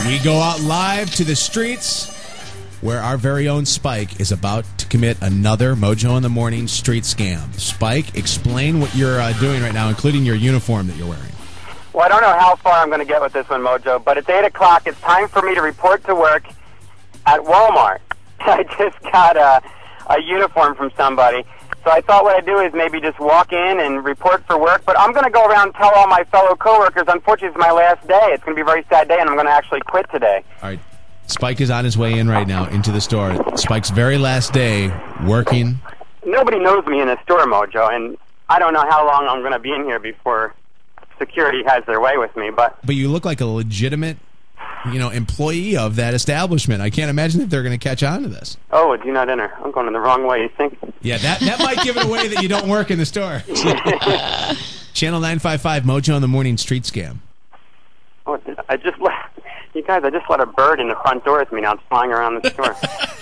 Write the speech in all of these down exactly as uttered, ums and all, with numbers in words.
We go out live to the streets where our very own Spike is about to commit another Mojo in the Morning street scam. Spike, explain what you're uh, doing right now, including your uniform that you're wearing. Well, I don't know how far I'm going to get with this one, Mojo, but it's eight o'clock. It's time for me to report to work at Walmart. I just got a, a uniform from somebody. So I thought what I'd do is maybe just walk in and report for work. But I'm going to go around and tell all my fellow coworkers, unfortunately, it's my last day. It's going to be a very sad day, and I'm going to actually quit today. All right. Spike is on his way in right now into the store. Spike's very last day working. Nobody knows me in the store, Mojo, and I don't know how long I'm going to be in here before security has their way with me. But But you look like a legitimate, you know, employee of that establishment. I can't imagine if they're going to catch on to this. Oh, do not enter. I'm going in the wrong way, you think? Yeah, that, that might give it away that you don't work in the store. Channel nine five five, Mojo in the Morning street scam. Oh, I just let, you guys, I just let a bird in the front door with me. Now it's flying around the store.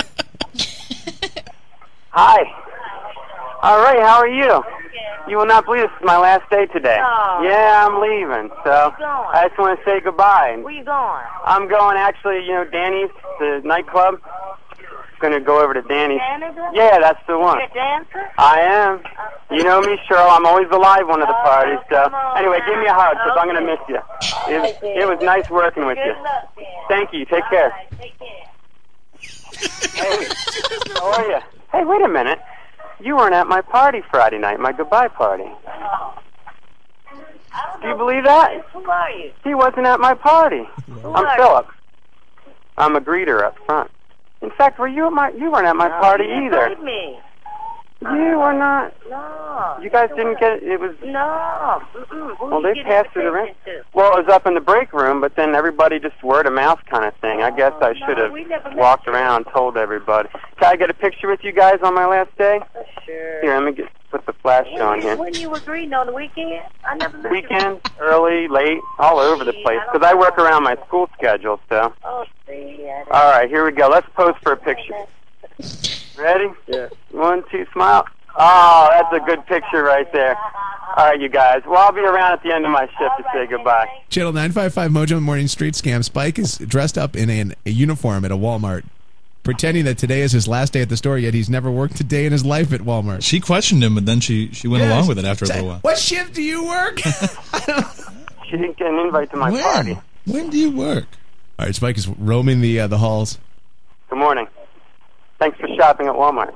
Hi. All right, how are you? You will not believe this is my last day today. Oh. Yeah, I'm leaving. So I just want to say goodbye. Where you going? I'm going actually, you know, Danny's, the nightclub. Going to go over to Danny's. Canada? Yeah, that's the one. You a dancer? I am. You know me, Cheryl. I'm always the live one of the parties. So anyway, give me a hug because I'm going to miss you. It was, it was nice working with you. Good luck, then. Thank you. Take care. All right, take care. Hey, how are you? Hey, wait a minute. You weren't at my party Friday night, my goodbye party. Oh. I don't Do you know believe that? Who are you? He wasn't at my party. Who I'm are Philip. I'm a greeter up front. In fact, were you at my? You weren't at my you? party You either. invite me. You were not. No. You guys didn't get it. It was. No. Mm-mm. Who Well, you they get passed it around. invitation to? Well, it was up in the break room, but then everybody just word of mouth kind of thing. I guess I No, should have we never met walked you. around and told everybody. Can I get a picture with you guys on my last day? Sure. Here, let me get put the flash When on you, here. when you agreed on the weekend? I never met Weekend, you. early, late, all over the place. Because I work around my school schedule, so. Oh, see. I didn't- All right, here we go. Let's pose for a picture. Ready? Yeah. One, two, smile. Oh, that's a good picture right there. All right, you guys. Well, I'll be around at the end of my shift to say goodbye. Channel nine five five, Mojo in the Morning street scam. Spike is dressed up in an, a uniform at a Walmart, pretending that today is his last day at the store, yet he's never worked a day in his life at Walmart. She questioned him, but then she, she went Yes. along with it after a Say, little while. What shift do you work? She didn't get an invite to my When? party. When do you work? All right, Spike is roaming the uh, the halls. Good morning. Thanks for shopping at Walmart.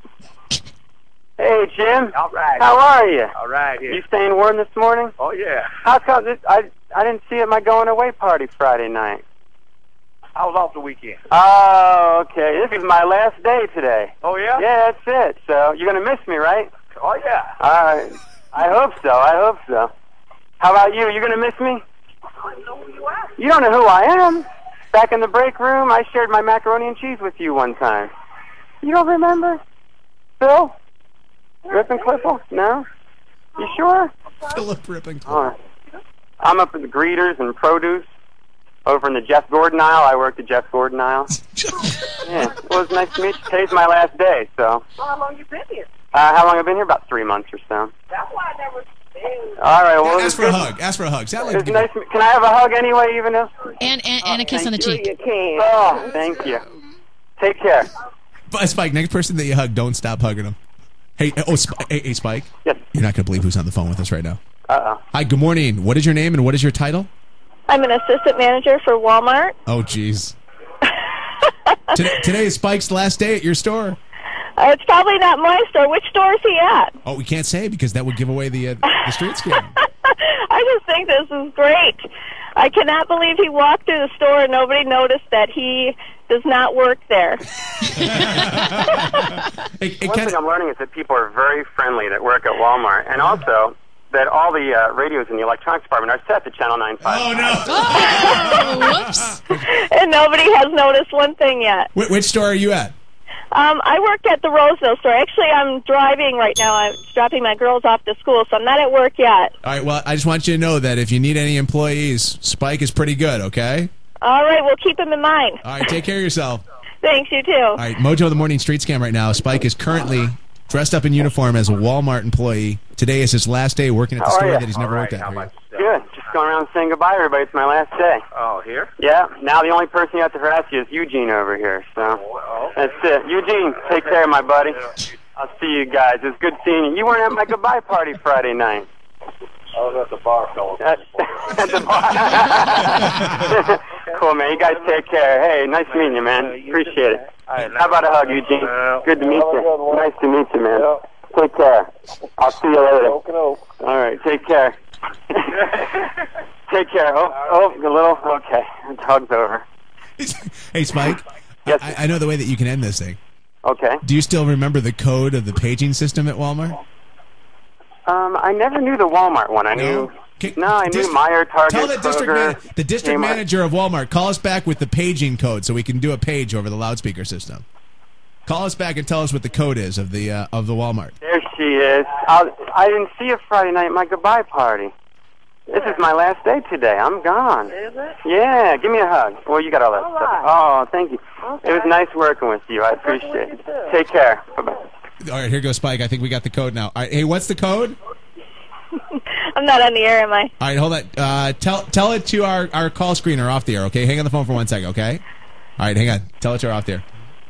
Hey, Jim. All right. How are you? All right. Here. You staying warm this morning? Oh, yeah. How come this? I I didn't see at my going away party Friday night. I was off the weekend. Oh, okay. This is my last day today. Oh, yeah? Yeah, that's it. So you're gonna miss me, right? Oh, yeah. All right. I hope so. I hope so. How about you? You gonna miss me? I don't know who you are. You don't know who I am. Back in the break room, I shared my macaroni and cheese with you one time. You don't remember? Phil? Rip and Clipple? No? You sure? Philip Ripping. All right. I'm up in the greeters and produce. Over in the Jeff Gordon aisle. I worked at Jeff Gordon aisle. Yeah. Well, it was nice to meet you. Today's my last day, so. Well, how long you been here? Uh, how long have I been here? About three months or so. That's why I never... All right. Well, Ask it's for a good. hug. Ask for a hug. Sound like It's nice. Can I have a hug anyway, even if? And, and, and a kiss on the thank cheek. You can. Oh, thank you. Take care. But Spike, next person that you hug, don't stop hugging him. Hey, oh, Sp- hey, hey, Spike. Yes. You're not going to believe who's on the phone with us right now. Uh-oh. Hi, good morning. What is your name and what is your title? I'm an assistant manager for Walmart. Oh, jeez. today, today is Spike's last day at your store. Uh, it's probably not my store. Which store is he at? Oh, we can't say because that would give away the uh, the street scam. I just think this is great. I cannot believe he walked through the store and nobody noticed that he does not work there. Hey, hey, One Ken- thing I'm learning is that people are very friendly that work at Walmart, and also that all the uh, radios in the electronics department are set to Channel nine five. Oh, no. Oh, whoops. And nobody has noticed one thing yet. Wh- which store are you at? Um, I work at the Roseville store. Actually, I'm driving right now. I'm dropping my girls off to school, so I'm not at work yet. All right, well, I just want you to know that if you need any employees, Spike is pretty good, okay? All right, we'll keep him in mind. All right, take care of yourself. Thanks, you too. All right, Mojo of the Morning Street Scam right now. Spike is currently dressed up in uniform as a Walmart employee. Today is his last day working at the How are store ya? that he's never All worked right, at. how How are about you? yourself? Good. Just going around saying goodbye to everybody. It's my last day. Oh, here? Yeah, now the only person you have to harass you is Eugene over here, so that's it. Eugene, take care, my buddy. I'll see you guys. It's good seeing you. You weren't at my goodbye party Friday night. I was at the bar, fellas. At, at the bar. Cool, man. You guys take care. Hey, nice meeting you, man. Appreciate it. How about a hug, Eugene? Good to meet you. Nice to meet you, man. Take care. I'll see you later. All right, take care. Take care. Oh, oh, a little. Okay, the hug's over. Hey, Spike. Yes. I, I know the way that you can end this thing. Okay. Do you still remember the code of the paging system at Walmart? Um, I never knew the Walmart one. I knew. Okay, No, I knew dist- Meyer, Target, Tell the district, Kroger, man- the district Kmart. manager of Walmart, call us back with the paging code so we can do a page over the loudspeaker system. Call us back and tell us what the code is of the uh, of the Walmart. There she is. I'll, I didn't see her Friday night at my goodbye party. This is my last day today. I'm gone. Is it? Yeah, give me a hug. Well, you got all that All stuff. right. Oh, thank you. Okay. It was nice working with you. I appreciate it. with you, too. Take care. Bye-bye. All right, here goes Spike. I think we got the code now. All right, hey, what's the code? I'm not on the air, am I? All right, hold on. Uh, tell tell it to our, our call screener off the air, okay? Hang on the phone for one second, okay? All right, hang on. Tell it to her off the air.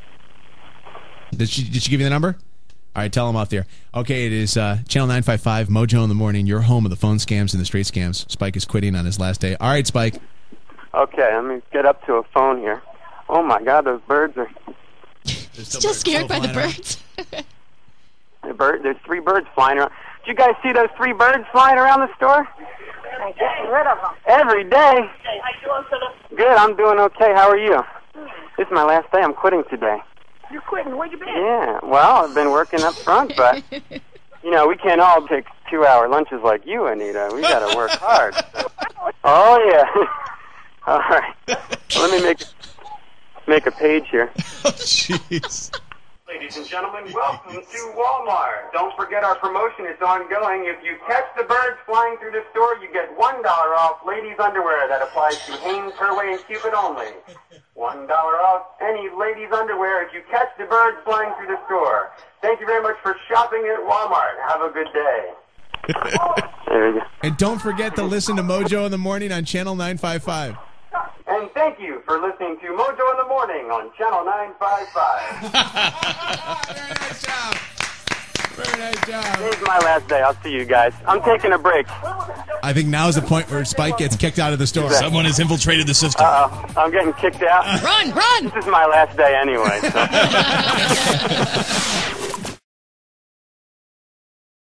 Did she, did she give you the number? All right, tell him off the air. Okay, it is uh, Channel nine five five, Mojo in the Morning, your home of the phone scams and the street scams. Spike is quitting on his last day. All right, Spike. Okay, let me get up to a phone here. Oh, my God, those birds are... Still scared by the birds. The bird, there's three birds flying around. Did you guys see those three birds flying around the store? I'm getting rid of them. Every day. Good, I'm doing okay. How are you? This is my last day. I'm quitting today. You quitting? Where you been? Yeah, well, I've been working up front, but, you know, we can't all take two-hour lunches like you, Anita. We got to work hard. Oh, yeah. All right. Let me make make a page here. Oh, jeez. Ladies and gentlemen, welcome to Walmart. Don't forget our promotion is ongoing. If you catch the birds flying through the store, you get one dollar off ladies' underwear. That applies to Hanes, Herway, and Cupid only. one dollar off any ladies' underwear if you catch the birds flying through the store. Thank you very much for shopping at Walmart. Have a good day. There we go. And don't forget to listen to Mojo in the Morning on Channel nine five five. And thank you for listening to Mojo in the Morning on Channel nine five five. Very nice job. Very nice job. This is my last day. I'll see you guys. I'm taking a break. I think now is the point where Spike gets kicked out of the store. Someone has infiltrated the system. Uh-oh. I'm getting kicked out. Run, run! This is my last day anyway. So.